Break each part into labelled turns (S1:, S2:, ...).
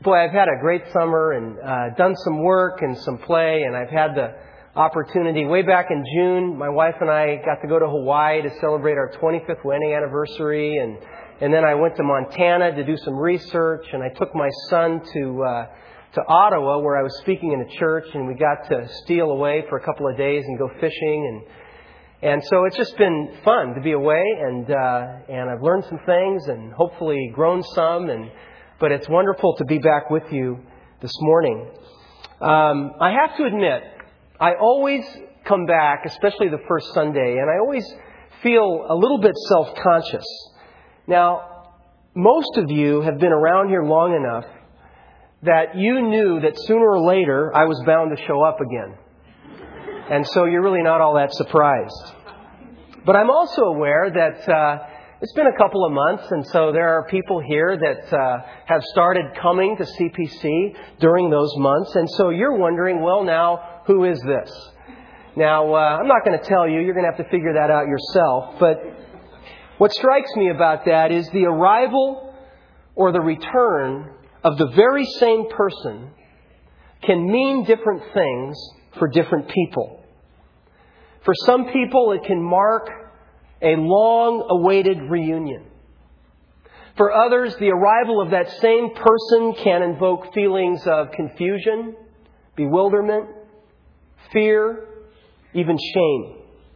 S1: Boy, I've had a great summer and done some work and some play, and I've had the opportunity. Way back in June, my wife and I got to go to Hawaii to celebrate our 25th wedding anniversary, and then I went to Montana to do some research, and I took my son to Ottawa, where I was speaking in a church, and we got to steal away for a couple of days and go fishing, and so it's just been fun to be away, and I've learned some things and hopefully grown some, but it's wonderful to be back with you this morning. I have to admit, I always come back, especially the first Sunday, and I always feel a little bit self-conscious. Now, most of you have been around here long enough that you knew that sooner or later I was bound to show up again. And so you're really not all that surprised. But I'm also aware that it's been a couple of months, and so there are people here that have started coming to CPC during those months. And so you're wondering, well, now, who is this? Now, I'm not going to tell you. You're going to have to figure that out yourself. But what strikes me about that is the arrival or the return of the very same person can mean different things for different people. For some people, it can mark a long-awaited reunion. For others, the arrival of that same person can invoke feelings of confusion, bewilderment, fear, even shame.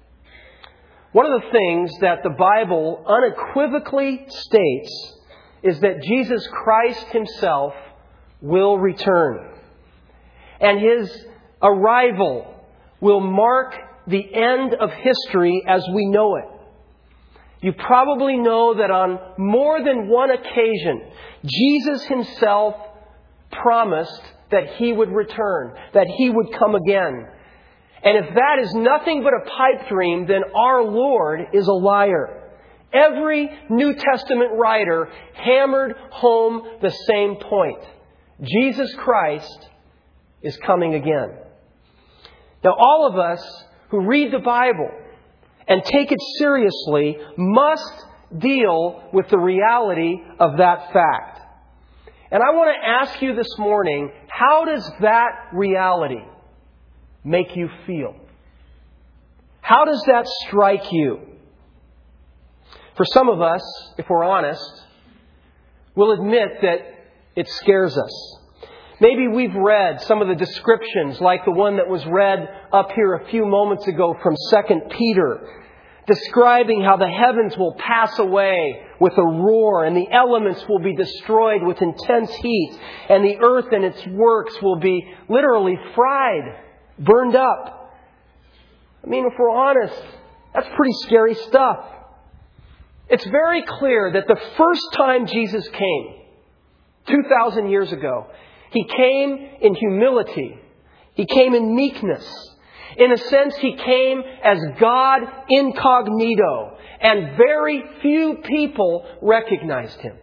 S1: One of the things that the Bible unequivocally states is that Jesus Christ Himself will return. And His arrival will mark the end of history as we know it. You probably know that on more than one occasion, Jesus Himself promised that He would return, that He would come again. And if that is nothing but a pipe dream, then our Lord is a liar. Every New Testament writer hammered home the same point. Jesus Christ is coming again. Now, all of us who read the Bible and take it seriously must deal with the reality of that fact. And I want to ask you this morning, how does that reality make you feel? How does that strike you? For some of us, if we're honest, we'll admit that it scares us. Maybe we've read some of the descriptions, like the one that was read up here a few moments ago from 2 Peter, describing how the heavens will pass away with a roar, and the elements will be destroyed with intense heat, and the earth and its works will be literally fried, burned up. I mean, if we're honest, that's pretty scary stuff. It's very clear that the first time Jesus came, 2,000 years ago, He came in humility. He came in meekness. In a sense, He came as God incognito, and very few people recognized Him.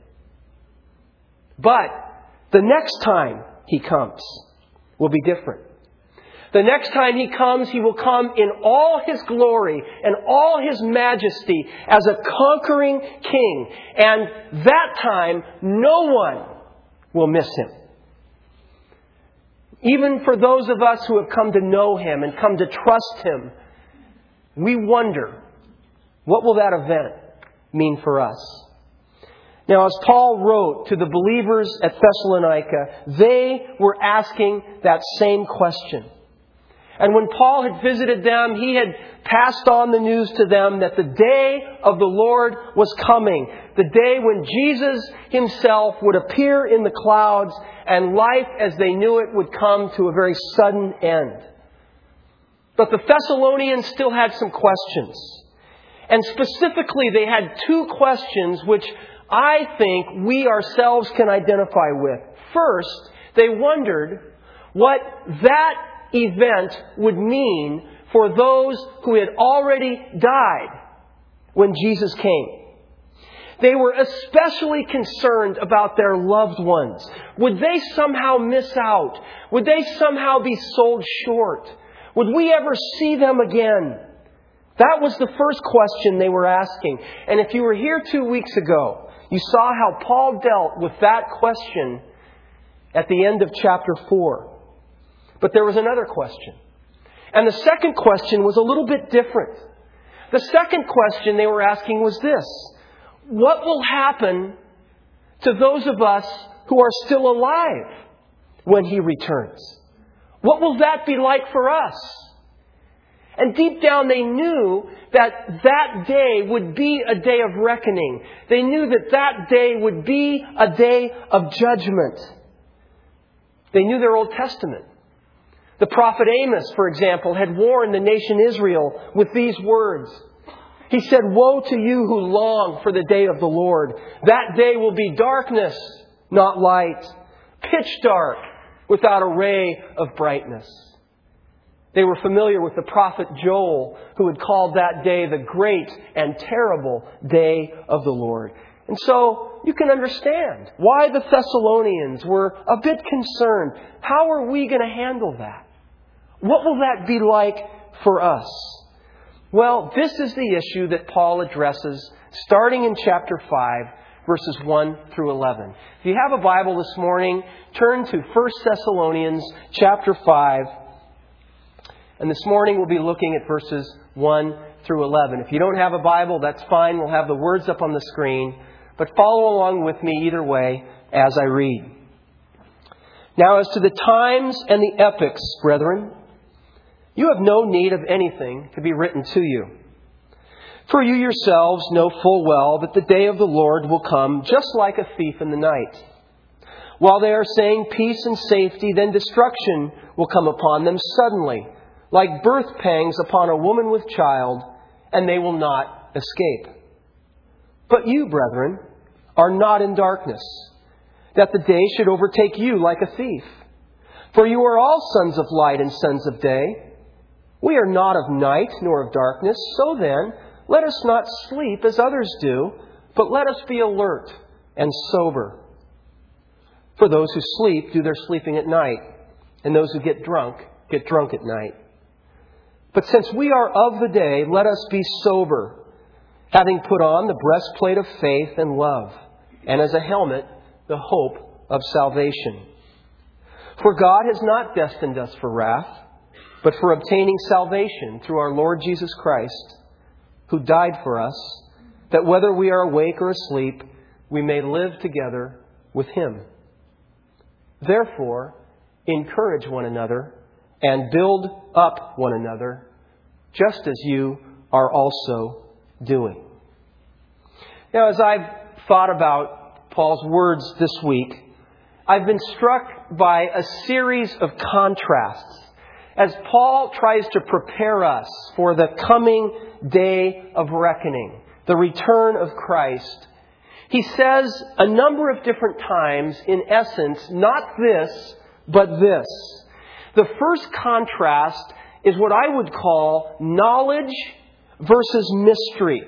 S1: But the next time He comes will be different. The next time He comes, He will come in all His glory and all His majesty as a conquering king. And that time, no one will miss Him. Even for those of us who have come to know Him and come to trust Him, we wonder, what will that event mean for us? Now, as Paul wrote to the believers at Thessalonica, they were asking that same question. And when Paul had visited them, he had passed on the news to them that the day of the Lord was coming. The day when Jesus Himself would appear in the clouds and life as they knew it would come to a very sudden end. But the Thessalonians still had some questions. And specifically, they had two questions which I think we ourselves can identify with. First, they wondered what that event would mean for those who had already died when Jesus came. They were especially concerned about their loved ones. Would they somehow miss out? Would they somehow be sold short? Would we ever see them again? That was the first question they were asking. And if you were here 2 weeks ago, you saw how Paul dealt with that question at the end of chapter 4. But there was another question. And the second question was a little bit different. The second question they were asking was this: what will happen to those of us who are still alive when He returns? What will that be like for us? And deep down they knew that that day would be a day of reckoning. They knew that that day would be a day of judgment. They knew their Old Testament. The prophet Amos, for example, had warned the nation Israel with these words. He said, "Woe to you who long for the day of the Lord. That day will be darkness, not light, pitch dark, without a ray of brightness." They were familiar with the prophet Joel, who had called that day the great and terrible day of the Lord. And so you can understand why the Thessalonians were a bit concerned. How are we going to handle that? What will that be like for us? Well, this is the issue that Paul addresses starting in chapter 5, verses 1 through 11. If you have a Bible this morning, turn to 1 Thessalonians chapter 5. And this morning we'll be looking at verses 1 through 11. If you don't have a Bible, that's fine. We'll have the words up on the screen. But follow along with me either way as I read. "Now as to the times and the epochs, brethren, you have no need of anything to be written to you. For you yourselves know full well that the day of the Lord will come just like a thief in the night. While they are saying peace and safety, then destruction will come upon them suddenly, like birth pangs upon a woman with child, and they will not escape. But you, brethren, are not in darkness, that the day should overtake you like a thief. For you are all sons of light and sons of day. We are not of night nor of darkness. So then, let us not sleep as others do, but let us be alert and sober. For those who sleep do their sleeping at night, and those who get drunk at night. But since we are of the day, let us be sober, having put on the breastplate of faith and love, and as a helmet, the hope of salvation. For God has not destined us for wrath, but for obtaining salvation through our Lord Jesus Christ, who died for us, that whether we are awake or asleep, we may live together with Him. Therefore, encourage one another and build up one another, just as you are also doing." Now, as I've thought about Paul's words this week, I've been struck by a series of contrasts as Paul tries to prepare us for the coming day of reckoning, the return of Christ. He says a number of different times, in essence, not this, but this. The first contrast is what I would call knowledge versus mystery.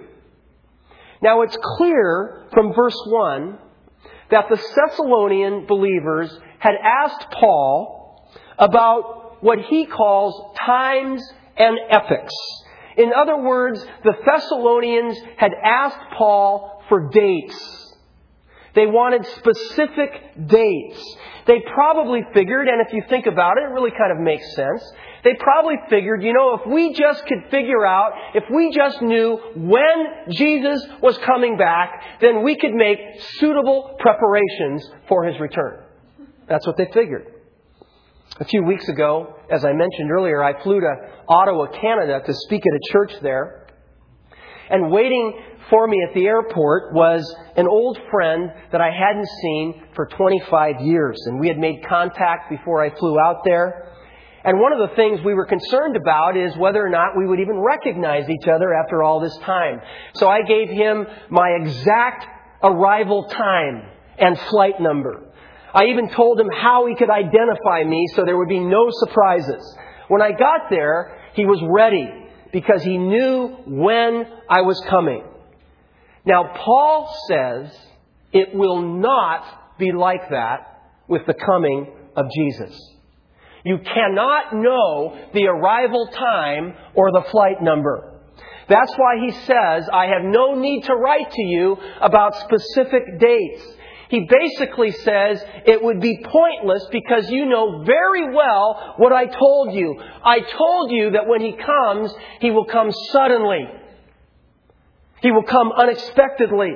S1: Now, it's clear from verse 1 that the Thessalonian believers had asked Paul about what he calls times and epochs. In other words, the Thessalonians had asked Paul for dates. They wanted specific dates. They probably figured, and if you think about it, it really kind of makes sense. They probably figured, if we just could figure out, if we just knew when Jesus was coming back, then we could make suitable preparations for His return. That's what they figured. A few weeks ago, as I mentioned earlier, I flew to Ottawa, Canada to speak at a church there. And waiting for me at the airport was an old friend that I hadn't seen for 25 years. And we had made contact before I flew out there. And one of the things we were concerned about is whether or not we would even recognize each other after all this time. So I gave him my exact arrival time and flight number. I even told him how he could identify me so there would be no surprises. When I got there, he was ready because he knew when I was coming. Now, Paul says it will not be like that with the coming of Jesus. You cannot know the arrival time or the flight number. That's why he says, I have no need to write to you about specific dates. He basically says it would be pointless because you know very well what I told you. I told you that when He comes, He will come suddenly. He will come unexpectedly.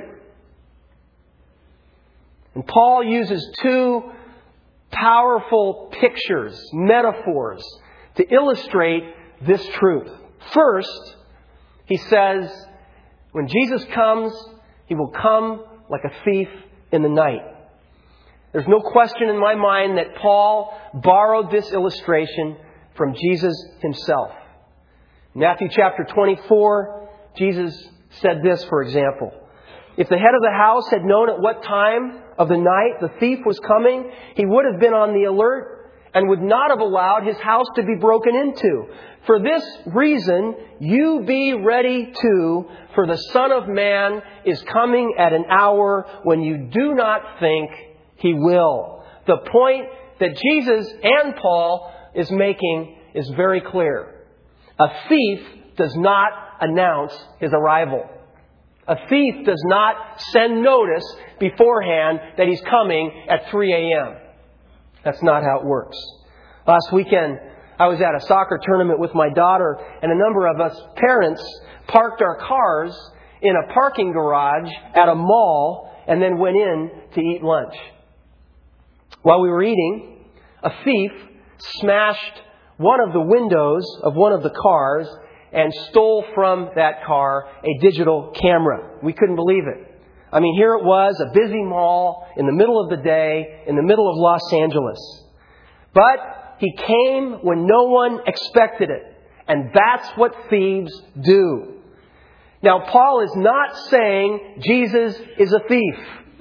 S1: And Paul uses two powerful pictures, metaphors, to illustrate this truth. First, he says, when Jesus comes, He will come like a thief in the night. There's no question in my mind that Paul borrowed this illustration from Jesus Himself. In Matthew chapter 24, Jesus said this, for example. If the head of the house had known at what time of the night the thief was coming, he would have been on the alert and would not have allowed his house to be broken into. For this reason, you be ready too, for the Son of Man is coming at an hour when you do not think He will. The point that Jesus and Paul is making is very clear. A thief does not announce his arrival. A thief does not send notice beforehand that he's coming at 3 a.m. That's not how it works. Last weekend, I was at a soccer tournament with my daughter, and a number of us parents parked our cars in a parking garage at a mall and then went in to eat lunch. While we were eating, a thief smashed one of the windows of one of the cars and stole from that car a digital camera. We couldn't believe it. I mean, here it was, a busy mall in the middle of the day, in the middle of Los Angeles. But He came when no one expected it. And that's what thieves do. Now, Paul is not saying Jesus is a thief.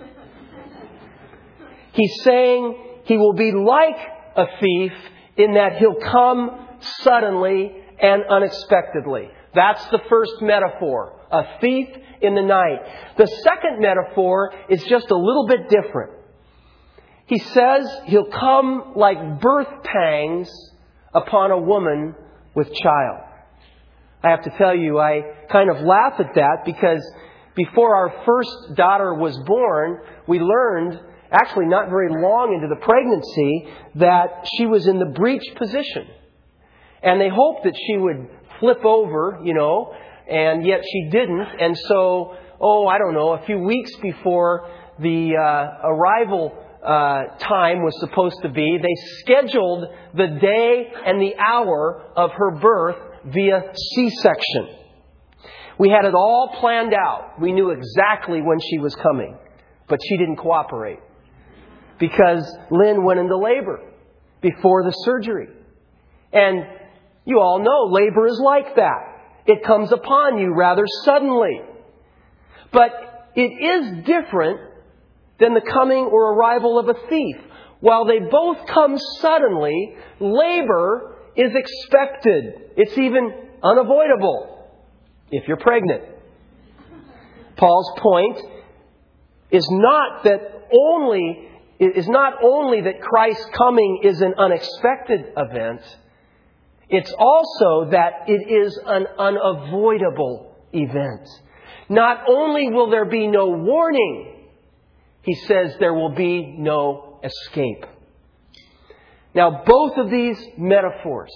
S1: He's saying He will be like a thief in that He'll come suddenly and unexpectedly. That's the first metaphor. A thief in the night. The second metaphor is just a little bit different. He says He'll come like birth pangs upon a woman with child. I have to tell you, I kind of laugh at that because before our first daughter was born, we learned, actually not very long into the pregnancy, that she was in the breech position. And they hoped that she would flip over, and yet she didn't. And so, a few weeks before the arrival time was supposed to be, they scheduled the day and the hour of her birth via C-section. We had it all planned out. We knew exactly when she was coming. But she didn't cooperate. Because Lynn went into labor before the surgery. And you all know labor is like that. It comes upon you rather suddenly. But it is different than the coming or arrival of a thief. While they both come suddenly, labor is expected. It's even unavoidable if you're pregnant. Paul's point is not only that Christ's coming is an unexpected event, it's also that it is an unavoidable event. Not only will there be no warning, he says there will be no escape. Now, both of these metaphors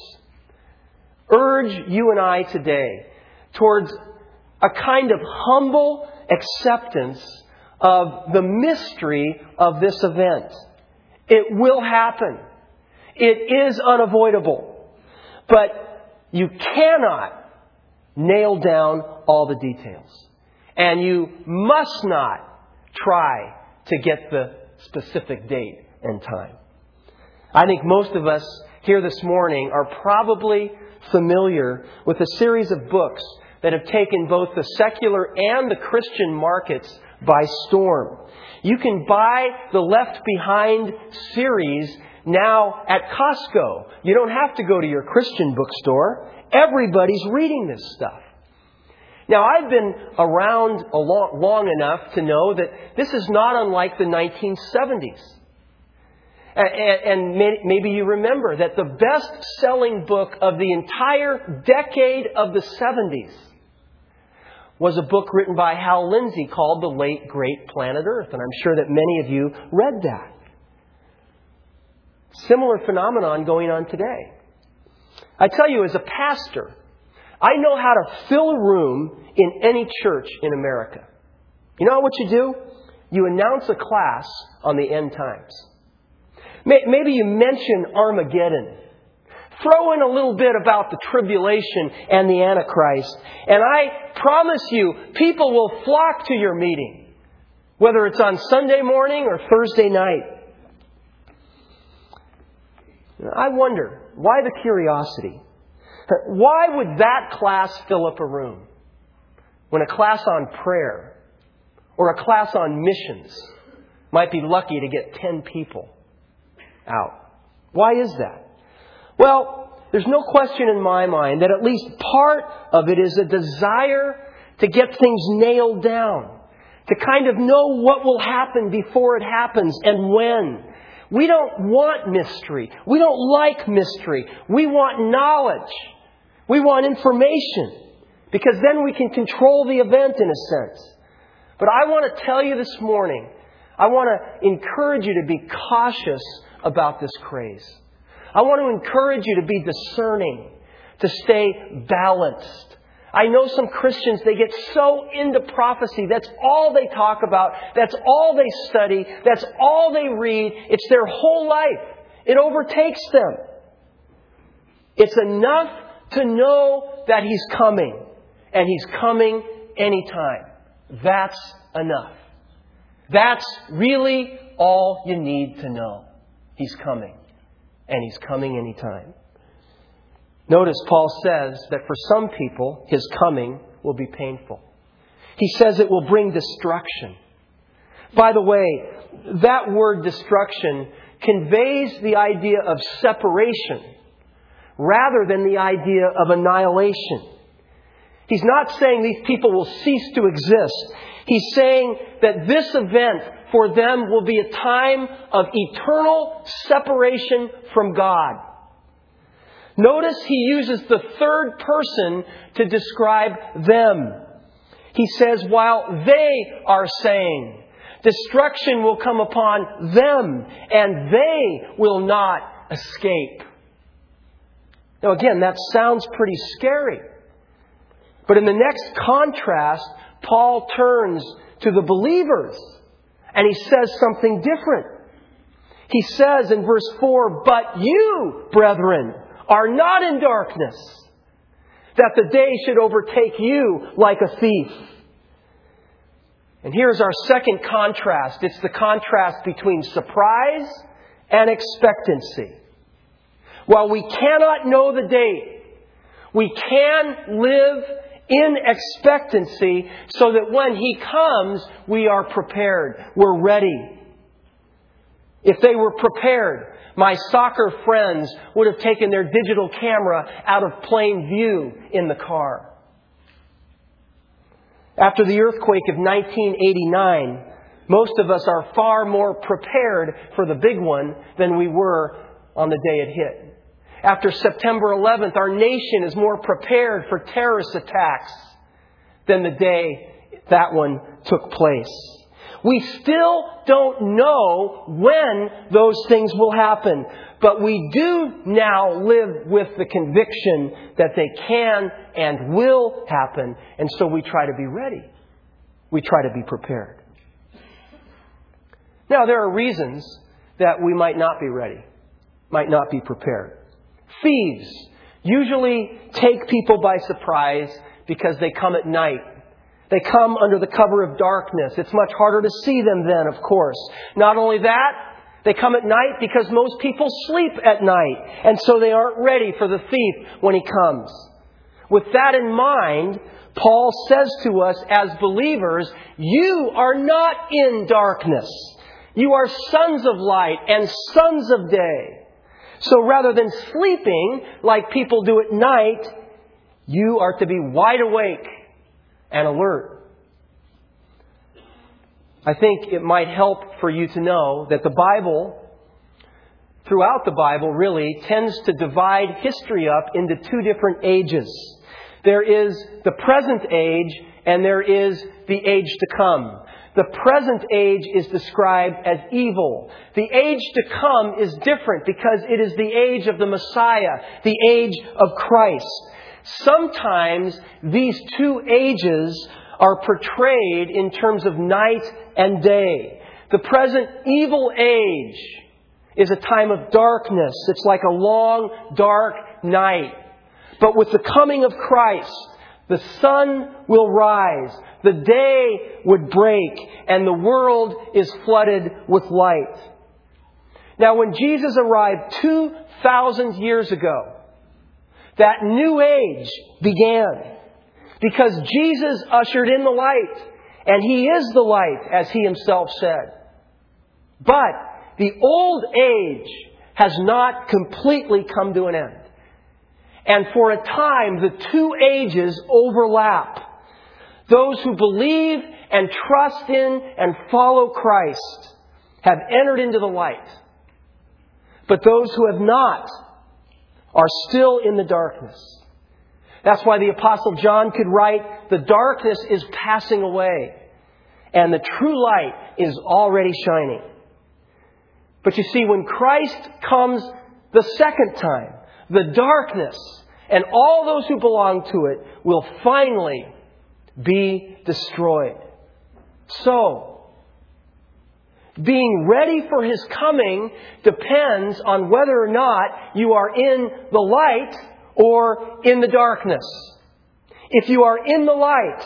S1: urge you and I today towards a kind of humble acceptance of the mystery of this event. It will happen. It is unavoidable. But you cannot nail down all the details. And you must not try to get the specific date and time. I think most of us here this morning are probably familiar with a series of books that have taken both the secular and the Christian markets by storm. You can buy the Left Behind series now at Costco. You don't have to go to your Christian bookstore. Everybody's reading this stuff. Now, I've been around long enough to know that this is not unlike the 1970s. And maybe you remember that the best-selling book of the entire decade of the 70s was a book written by Hal Lindsey called The Late Great Planet Earth. And I'm sure that many of you read that. Similar phenomenon going on today. I tell you, as a pastor, I know how to fill a room in any church in America. You know what you do? You announce a class on the end times. Maybe you mention Armageddon. Throw in a little bit about the tribulation and the Antichrist. And I promise you, people will flock to your meeting. Whether it's on Sunday morning or Thursday night. I wonder, why the curiosity? Why would that class fill up a room when a class on prayer or a class on missions might be lucky to get 10 people out? Why is that? Well, there's no question in my mind that at least part of it is a desire to get things nailed down, to kind of know what will happen before it happens and when. We don't want mystery. We don't like mystery. We want knowledge. We want information. Because then we can control the event in a sense. But I want to tell you this morning, I want to encourage you to be cautious about this craze. I want to encourage you to be discerning, to stay balanced. I know some Christians, they get so into prophecy. That's all they talk about. That's all they study. That's all they read. It's their whole life. It overtakes them. It's enough to know that He's coming. And He's coming anytime. That's enough. That's really all you need to know. He's coming. And He's coming anytime. Notice Paul says that for some people, His coming will be painful. He says it will bring destruction. By the way, that word destruction conveys the idea of separation rather than the idea of annihilation. He's not saying these people will cease to exist. He's saying that this event for them will be a time of eternal separation from God. Notice he uses the third person to describe them. He says, while they are saying, destruction will come upon them, and they will not escape. Now again, that sounds pretty scary. But in the next contrast, Paul turns to the believers, and he says something different. He says in verse 4, but you, brethren, are not in darkness, that the day should overtake you like a thief. And here's our second contrast. It's the contrast between surprise and expectancy. While we cannot know the date, we can live in expectancy so that when He comes, we are prepared. We're ready. If they were prepared, my soccer friends would have taken their digital camera out of plain view in the car. After the earthquake of 1989, most of us are far more prepared for the big one than we were on the day it hit. After September 11th, our nation is more prepared for terrorist attacks than the day that one took place. We still don't know when those things will happen. But we do now live with the conviction that they can and will happen. And so we try to be ready. We try to be prepared. Now, there are reasons that we might not be ready, might not be prepared. Thieves usually take people by surprise because they come at night. They come under the cover of darkness. It's much harder to see them then, of course. Not only that, they come at night because most people sleep at night. And so they aren't ready for the thief when he comes. With that in mind, Paul says to us as believers, you are not in darkness. You are sons of light and sons of day. So rather than sleeping like people do at night, you are to be wide awake and alert. I think it might help for you to know that the Bible, throughout the Bible really, tends to divide history up into two different ages. There is the present age and there is the age to come. The present age is described as evil. The age to come is different because it is the age of the Messiah, the age of Christ. Sometimes these two ages are portrayed in terms of night and day. The present evil age is a time of darkness. It's like a long, dark night. But with the coming of Christ, the sun will rise, the day would break, and the world is flooded with light. Now, when Jesus arrived 2,000 years ago, that new age began because Jesus ushered in the light, and He is the light, as He Himself said. But the old age has not completely come to an end. And for a time, the two ages overlap. Those who believe and trust in and follow Christ have entered into the light. But those who have not are still in the darkness. That's why the Apostle John could write, "The darkness is passing away, and the true light is already shining." But you see, when Christ comes the second time, the darkness and all those who belong to it will finally be destroyed. So, being ready for His coming depends on whether or not you are in the light or in the darkness. If you are in the light,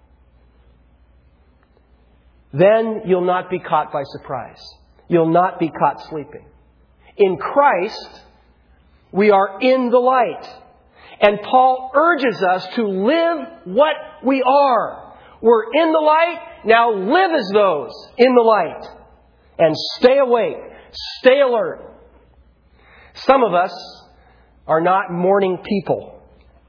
S1: then you'll not be caught by surprise. You'll not be caught sleeping. In Christ, we are in the light. And Paul urges us to live what we are. We're in the light, now live as those in the light. And stay awake, stay alert. Some of us are not morning people.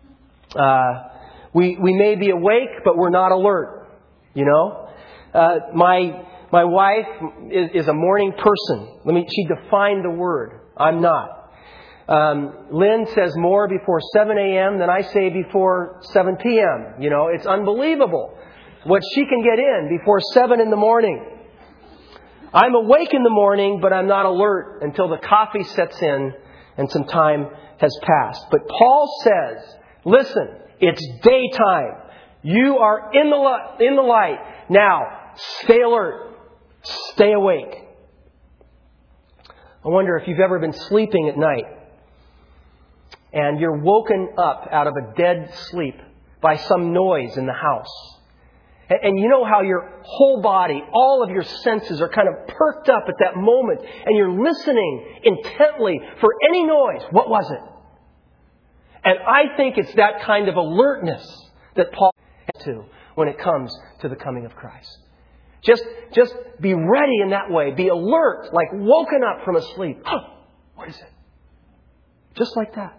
S1: We may be awake, but we're not alert. You know? My wife is a morning person. She defined the word. I'm not. Lynn says more before 7 a.m. than I say before 7 p.m. You know, it's unbelievable what she can get in before 7 in the morning. I'm awake in the morning, but I'm not alert until the coffee sets in and some time has passed. But Paul says, listen, it's daytime. You are in the light. Now, stay alert. Stay awake. I wonder if you've ever been sleeping at night and you're woken up out of a dead sleep by some noise in the house. And you know how your whole body, all of your senses are kind of perked up at that moment and you're listening intently for any noise. What was it? And I think it's that kind of alertness that Paul has to when it comes to the coming of Christ. Just be ready in that way. Be alert, like woken up from a sleep. Oh, what is it? Just like that.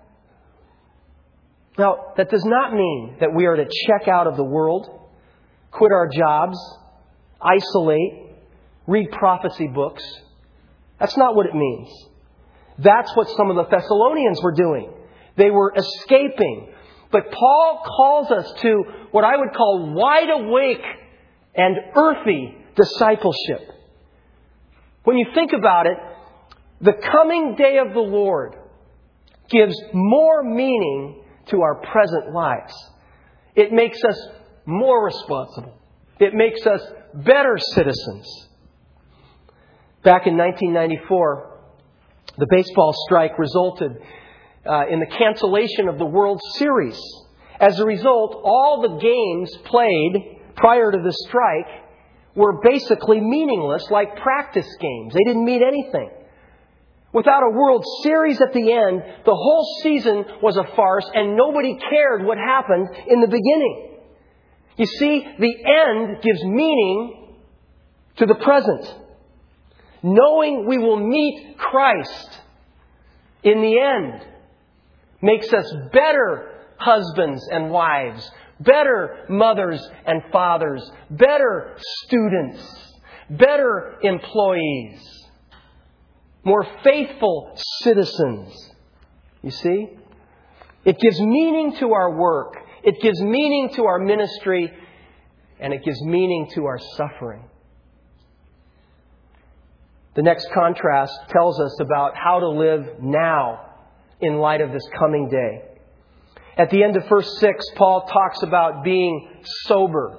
S1: Now, that does not mean that we are to check out of the world, quit our jobs, isolate, read prophecy books. That's not what it means. That's what some of the Thessalonians were doing. They were escaping. But Paul calls us to what I would call wide awake and earthy discipleship. When you think about it, the coming day of the Lord gives more meaning to our present lives. It makes us more responsible. It makes us better citizens. Back in 1994, the baseball strike resulted in the cancellation of the World Series. As a result, all the games played prior to the strike were basically meaningless, like practice games. They didn't mean anything. Without a World Series at the end, the whole season was a farce and nobody cared what happened in the beginning. You see, the end gives meaning to the present. Knowing we will meet Christ in the end makes us better husbands and wives, better mothers and fathers, better students, better employees, more faithful citizens. You see? It gives meaning to our work. It gives meaning to our ministry, and it gives meaning to our suffering. The next contrast tells us about how to live now in light of this coming day. At the end of verse 6, Paul talks about being sober.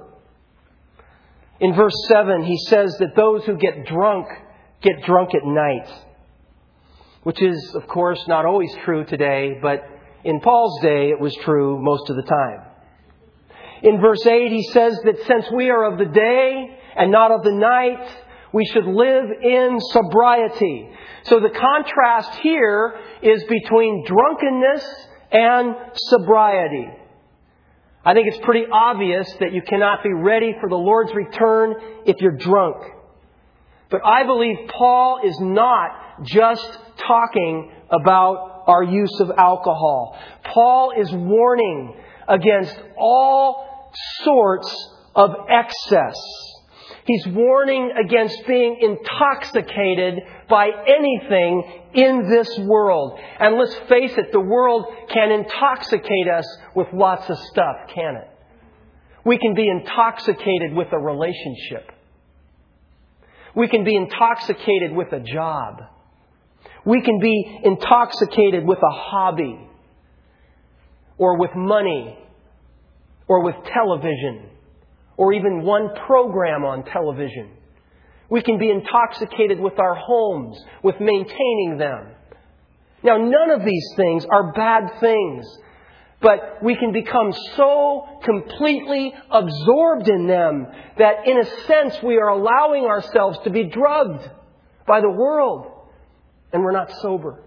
S1: In verse 7, he says that those who get drunk at night. Which is, of course, not always true today, but in Paul's day it was true most of the time. In verse 8, he says that since we are of the day and not of the night, we should live in sobriety. So the contrast here is between drunkenness and sobriety. I think it's pretty obvious that you cannot be ready for the Lord's return if you're drunk. But I believe Paul is not just talking about our use of alcohol. Paul is warning against all sorts of excess. He's warning against being intoxicated by anything in this world. And let's face it, the world can intoxicate us with lots of stuff, can it? We can be intoxicated with a relationship. We can be intoxicated with a job. We can be intoxicated with a hobby, or with money, or with television, or even one program on television. We can be intoxicated with our homes, with maintaining them. Now, none of these things are bad things, but we can become so completely absorbed in them that, in a sense, we are allowing ourselves to be drugged by the world, and we're not sober.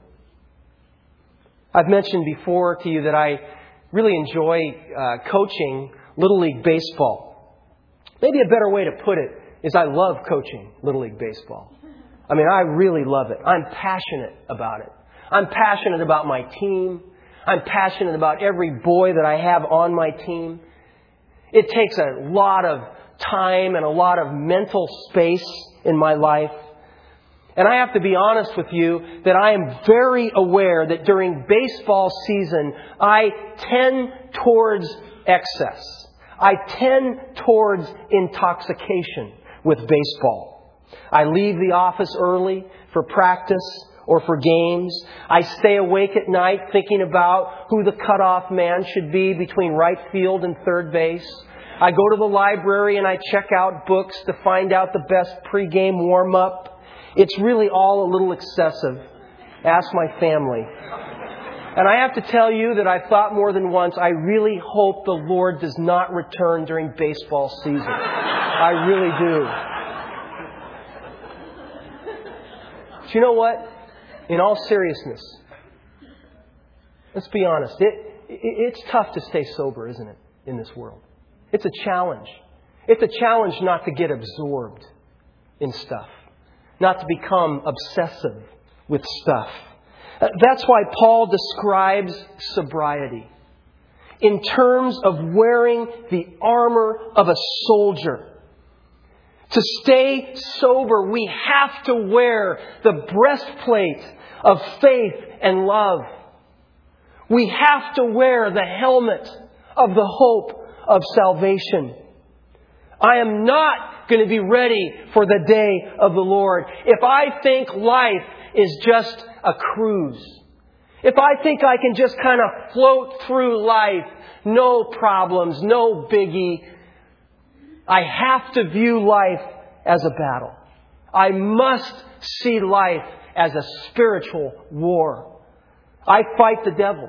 S1: I've mentioned before to you that I really enjoy coaching Little League Baseball. Maybe a better way to put it is I love coaching Little League Baseball. I mean, I really love it. I'm passionate about it. I'm passionate about my team. I'm passionate about every boy that I have on my team. It takes a lot of time and a lot of mental space in my life. And I have to be honest with you that I am very aware that during baseball season, I tend towards excess. I tend towards intoxication with baseball. I leave the office early for practice or for games. I stay awake at night thinking about who the cutoff man should be between right field and third base. I go to the library and I check out books to find out the best pregame warm-up. It's really all a little excessive. Ask my family. And I have to tell you that I've thought more than once, I really hope the Lord does not return during baseball season. I really do. But you know what? In all seriousness, let's be honest. It's tough to stay sober, isn't it, in this world? It's a challenge. It's a challenge not to get absorbed in stuff, not to become obsessive with stuff. That's why Paul describes sobriety in terms of wearing the armor of a soldier. To stay sober, we have to wear the breastplate of faith and love. We have to wear the helmet of the hope of salvation. I am not going to be ready for the day of the Lord if I think life is just a cruise. If I think I can just kind of float through life, no problems, no biggie. I have to view life as a battle. I must see life as a spiritual war. I fight the devil.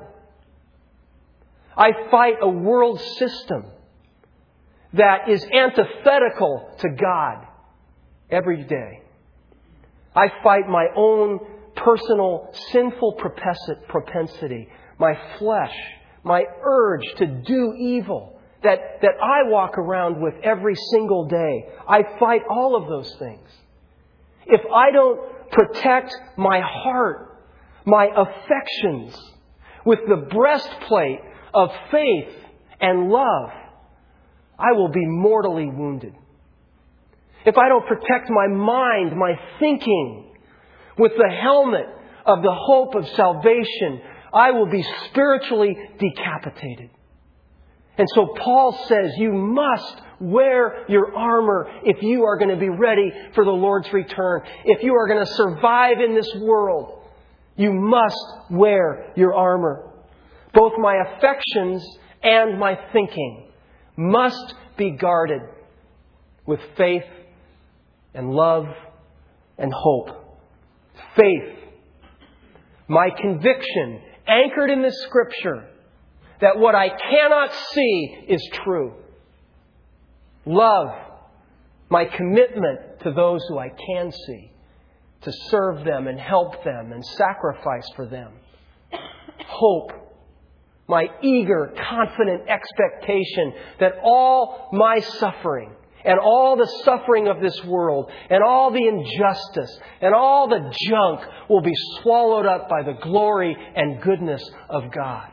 S1: I fight a world system that is antithetical to God every day. I fight my own personal sinful propensity, my flesh, my urge to do evil that I walk around with every single day. I fight all of those things. If I don't protect my heart, my affections with the breastplate of faith and love, I will be mortally wounded. If I don't protect my mind, my thinking, with the helmet of the hope of salvation, I will be spiritually decapitated. And so Paul says you must wear your armor if you are going to be ready for the Lord's return. If you are going to survive in this world, you must wear your armor. Both my affections and my thinking must be guarded with faith and love and hope. Faith, my conviction, anchored in this Scripture, that what I cannot see is true. Love, my commitment to those who I can see, to serve them and help them and sacrifice for them. Hope, my eager, confident expectation that all my suffering and all the suffering of this world and all the injustice and all the junk will be swallowed up by the glory and goodness of God.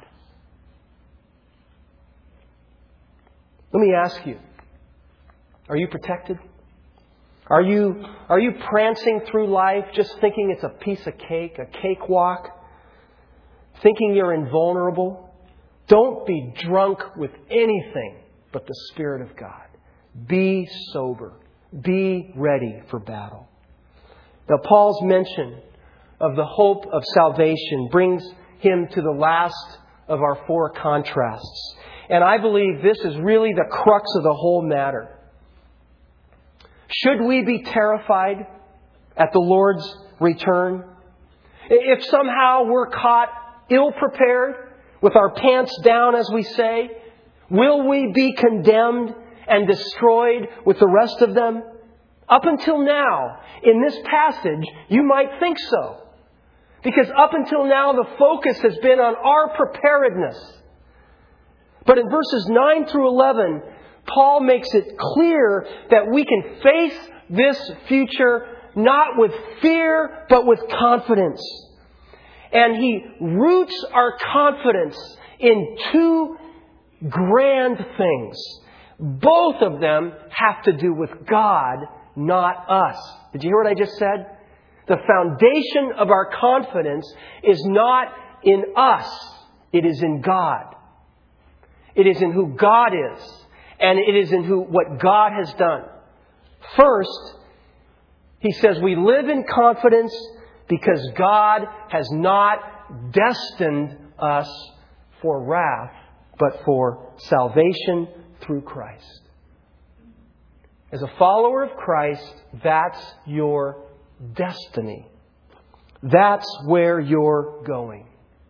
S1: Let me ask you, are you protected? Are you prancing through life just thinking it's a piece of cake, a cakewalk? Thinking you're invulnerable? Don't be drunk with anything but the Spirit of God. Be sober. Be ready for battle. Now, Paul's mention of the hope of salvation brings him to the last of our four contrasts. And I believe this is really the crux of the whole matter. Should we be terrified at the Lord's return? If somehow we're caught ill-prepared, with our pants down, as we say, will we be condemned and destroyed with the rest of them? Up until now, in this passage, you might think so. Because up until now, the focus has been on our preparedness. But in verses 9 through 11, Paul makes it clear that we can face this future not with fear, but with confidence. And he roots our confidence in two grand things. Both of them have to do with God, not us. Did you hear what I just said? The foundation of our confidence is not in us. It is in God. It is in who God is. And it is in what God has done. First, he says we live in confidence because God has not destined us for wrath, but for salvation through Christ. As a follower of Christ, that's your destiny. That's where you're going.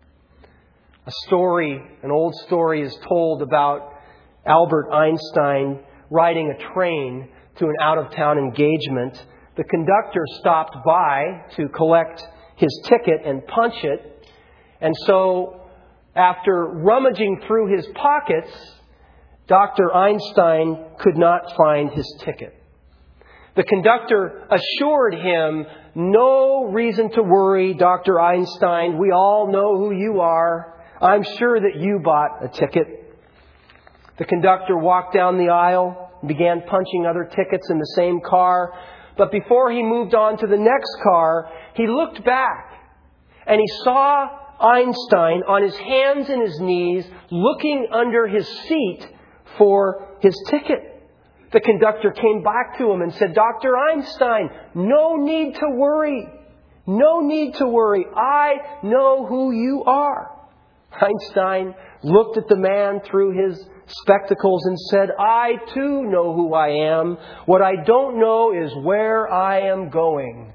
S1: An old story is told about Albert Einstein riding a train to an out-of-town engagement. The conductor stopped by to collect his ticket and punch it. And so, after rummaging through his pockets, Dr. Einstein could not find his ticket. The conductor assured him, "No reason to worry, Dr. Einstein. We all know who you are. I'm sure that you bought a ticket." The conductor walked down the aisle and began punching other tickets in the same car. But before he moved on to the next car, he looked back and he saw Einstein on his hands and his knees looking under his seat for his ticket. The conductor came back to him and said, "Dr. Einstein, no need to worry. No need to worry. I know who you are." Einstein looked at the man through his spectacles and said, "I too know who I am. What I don't know is where I am going."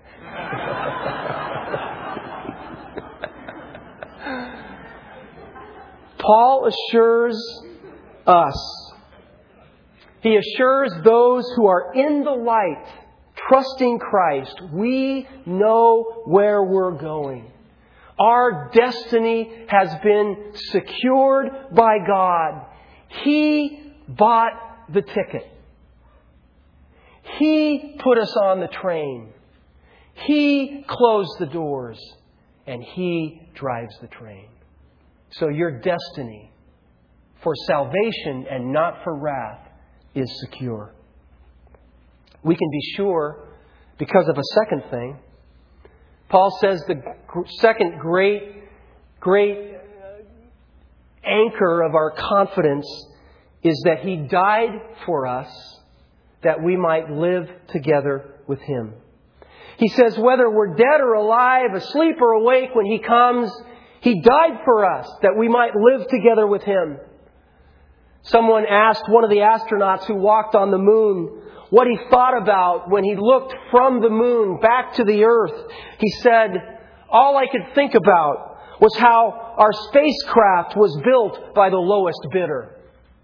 S1: Paul assures us. He assures those who are in the light, trusting Christ, we know where we're going. Our destiny has been secured by God. He bought the ticket. He put us on the train. He closed the doors. And He drives the train. So your destiny for salvation and not for wrath is secure. We can be sure because of a second thing. Paul says the second great anchor of our confidence is that He died for us that we might live together with Him. He says whether we're dead or alive, asleep or awake, when He comes, He died for us that we might live together with Him. Someone asked one of the astronauts who walked on the moon what he thought about when he looked from the moon back to the earth. He said, all I could think about was how our spacecraft was built by the lowest bidder.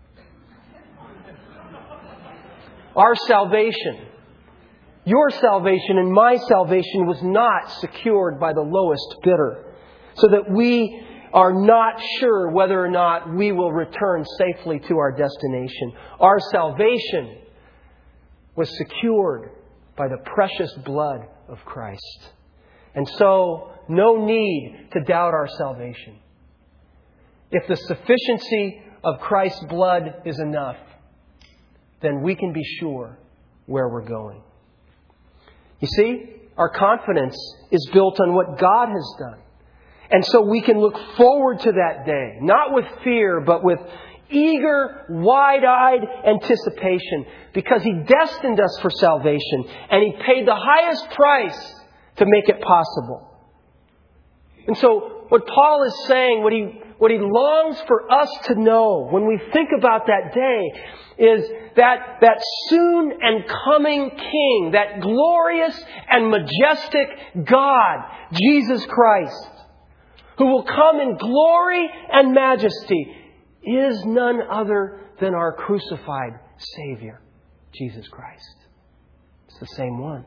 S1: Our salvation, your salvation and my salvation was not secured by the lowest bidder, so that we are not sure whether or not we will return safely to our destination. Our salvation was secured by the precious blood of Christ. And so, no need to doubt our salvation. If the sufficiency of Christ's blood is enough, then we can be sure where we're going. You see, our confidence is built on what God has done. And so we can look forward to that day, not with fear, but with eager, wide-eyed anticipation, because He destined us for salvation and He paid the highest price to make it possible. And so what Paul is saying, what he longs for us to know when we think about that day is that soon and coming King, that glorious and majestic God, Jesus Christ, who will come in glory and majesty, is none other than our crucified Savior, Jesus Christ. It's the same one.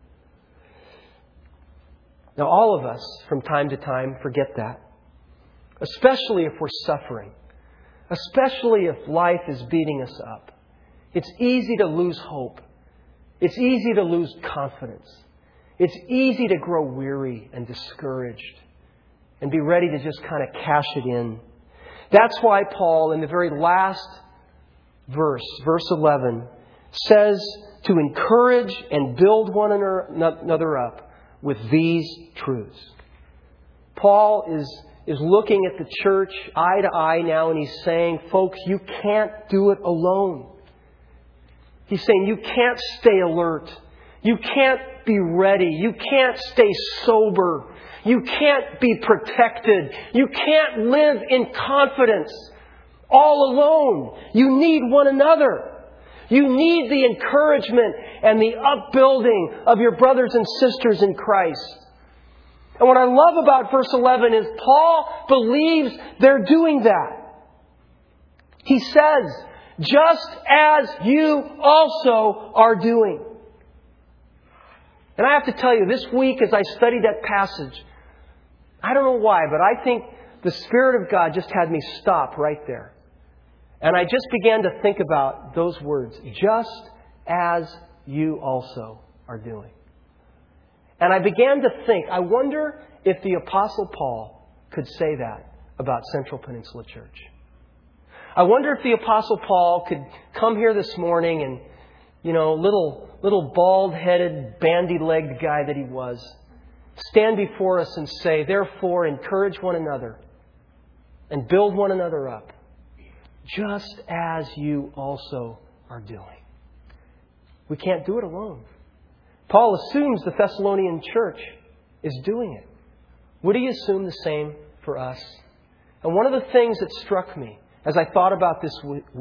S1: Now, all of us, from time to time, forget that. Especially if we're suffering. Especially if life is beating us up. It's easy to lose hope. It's easy to lose confidence. It's easy to grow weary and discouraged and be ready to just kind of cash it in. That's why Paul, in the very last verse, verse 11, says to encourage and build one another up with these truths. Paul is looking at the church eye to eye now, and he's saying, folks, you can't do it alone. He's saying you can't stay alert. You can't be ready. You can't stay sober. You can't be protected. You can't live in confidence all alone. You need one another. You need the encouragement and the upbuilding of your brothers and sisters in Christ. And what I love about verse 11 is Paul believes they're doing that. He says, just as you also are doing. And I have to tell you, this week as I studied that passage, I don't know why, but I think the Spirit of God just had me stop right there. And I just began to think about those words, just as you also are doing. And I began to think, I wonder if the Apostle Paul could say that about Central Peninsula Church. I wonder if the Apostle Paul could come here this morning and, little bald-headed, bandy-legged guy that he was, stand before us and say, therefore, encourage one another and build one another up, just as you also are doing. We can't do it alone. Paul assumes the Thessalonian church is doing it. Would he assume the same for us? And one of the things that struck me as I thought about this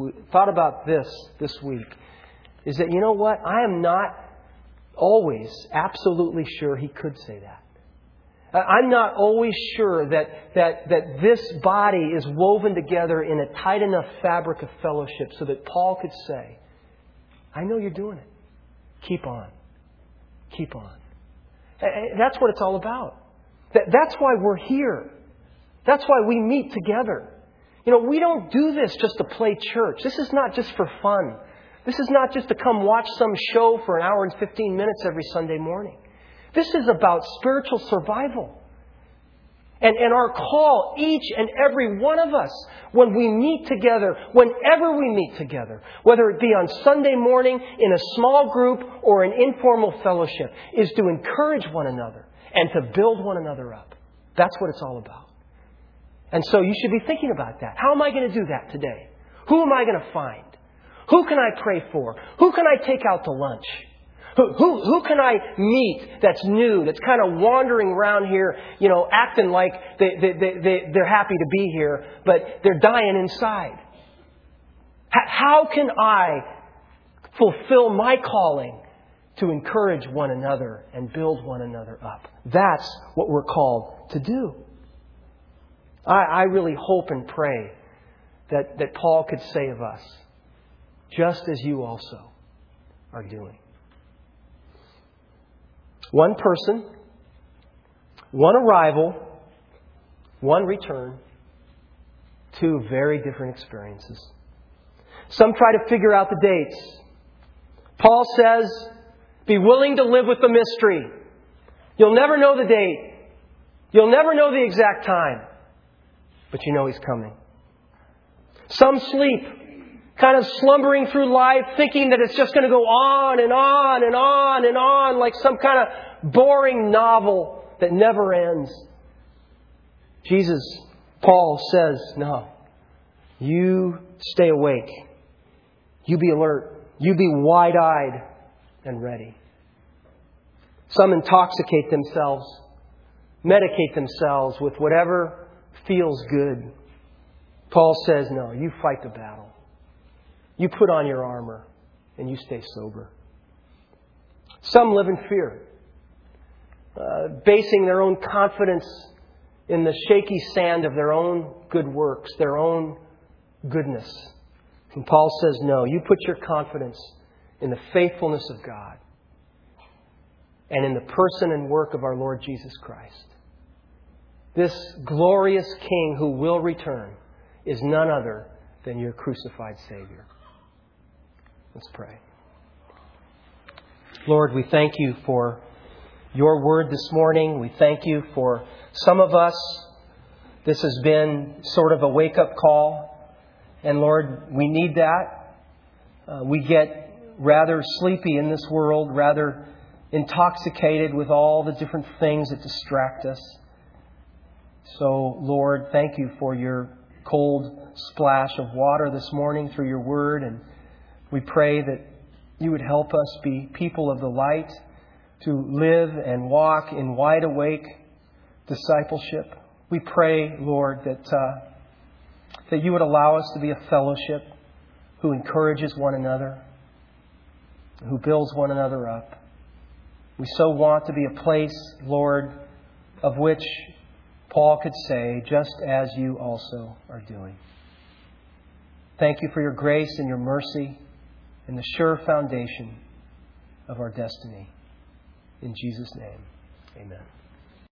S1: week is that, you know what? I am not always absolutely sure he could say that. I'm not always sure that this body is woven together in a tight enough fabric of fellowship so that Paul could say, I know you're doing it. Keep on. Keep on. That's what it's all about. That's why we're here. That's why we meet together. We don't do this just to play church. This is not just for fun. This is not just to come watch some show for an hour and 15 minutes every Sunday morning. This is about spiritual survival. And our call, each and every one of us, when we meet together, whenever we meet together, whether it be on Sunday morning, in a small group, or an informal fellowship, is to encourage one another and to build one another up. That's what it's all about. And so you should be thinking about that. How am I going to do that today? Who am I going to find? Who can I pray for? Who can I take out to lunch? Who can I meet that's new, that's kind of wandering around here, acting like they're happy to be here, but they're dying inside? How can I fulfill my calling to encourage one another and build one another up? That's what we're called to do. I really hope and pray that Paul could say of us, just as you also are doing. One person, one arrival, one return, two very different experiences. Some try to figure out the dates. Paul says, be willing to live with the mystery. You'll never know the date. You'll never know the exact time. But you know He's coming. Some sleep, kind of slumbering through life, thinking that it's just going to go on and on and on and on, like some kind of boring novel that never ends. Paul says, no. You stay awake. You be alert. You be wide-eyed and ready. Some intoxicate themselves, medicate themselves with whatever feels good. Paul says, no, you fight the battle. You put on your armor and you stay sober. Some live in fear, basing their own confidence in the shaky sand of their own good works, their own goodness. And Paul says, no, you put your confidence in the faithfulness of God and in the person and work of our Lord Jesus Christ. This glorious King who will return is none other than your crucified Savior. Let's pray. Lord, we thank You for Your word this morning. We thank You for some of us. This has been sort of a wake-up call. And Lord, we need that. We get rather sleepy in this world, rather intoxicated with all the different things that distract us. So, Lord, thank You for Your cold splash of water this morning through Your word. And we pray that You would help us be people of the light, to live and walk in wide awake discipleship. We pray, Lord, that You would allow us to be a fellowship who encourages one another, who builds one another up. We so want to be a place, Lord, of which Paul could say, just as You also are doing. Thank You for Your grace and Your mercy and the sure foundation of our destiny. In Jesus' name, amen.